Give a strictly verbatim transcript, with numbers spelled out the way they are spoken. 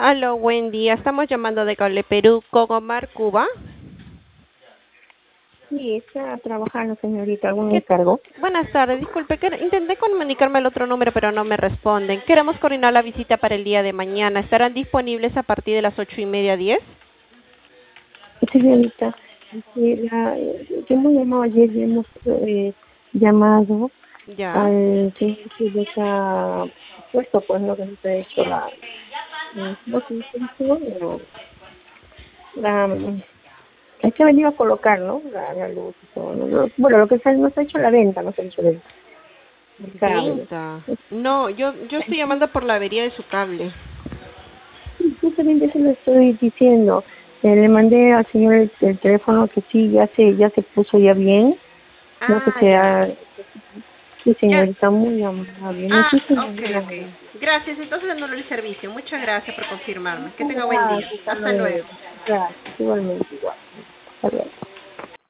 Aló, buen día. Estamos llamando de Cable Perú con Omar Cuba. Sí, está trabajando, señorita. ¿Algún ¿Qué? encargo? Buenas tardes. Disculpe, que intenté comunicarme al otro número, pero no me responden. Queremos coordinar la visita para el día de mañana. ¿Estarán disponibles a partir de las ocho y media, diez? Señorita, este, la, yo hemos llamado ayer y hemos eh, llamado Ya. al señor que ya está puesto, pues, lo que nos ha hecho la, eh, ¿cómo se dice esto? La, la, es que ha venido a colocar, ¿no? La, la luz y todo, ¿no? Lo- Bueno, lo que se, nos ha hecho la venta, nos ha hecho el, el cable. Venta. No, yo yo estoy llamando por la avería de su cable. Sí, justamente eso le estoy diciendo. Eh, le mandé al señor el, el teléfono que sí, ya se, ya se puso ya bien. No que Ah, ya. sea, sí, Ya. señorita, muy amable. Ah, Muchísimas ok, gracias. ok. Gracias. Entonces anulo el servicio. Muchas gracias por confirmarme. Que Muchas tenga buen día. gracias, hasta Hasta luego. luego. Gracias, igualmente igual. Hasta luego.